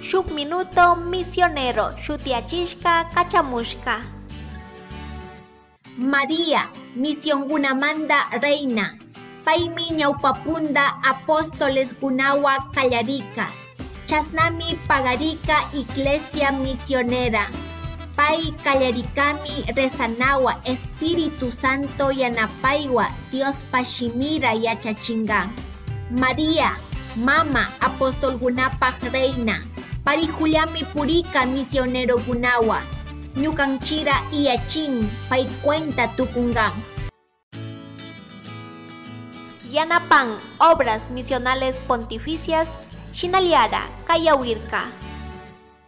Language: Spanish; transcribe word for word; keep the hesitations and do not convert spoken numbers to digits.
shuk minuto misionero shutiachishka kachamushka. María, misiongunamanda reina, paymi ñawpapunda apóstoles gunawa kallarika, chasnami pagarika iglesia misionera, pay kallarikami rezanawa Espíritu Santo yanapaywa Dios pashimira yachachingan. María, mama apostolgunapaq reina, parijullami purika misionero gunawa, ñukanchira iyachin pay cuenta tukungan. Yanapan obras misionales pontificias Shinaliara Kayawirka.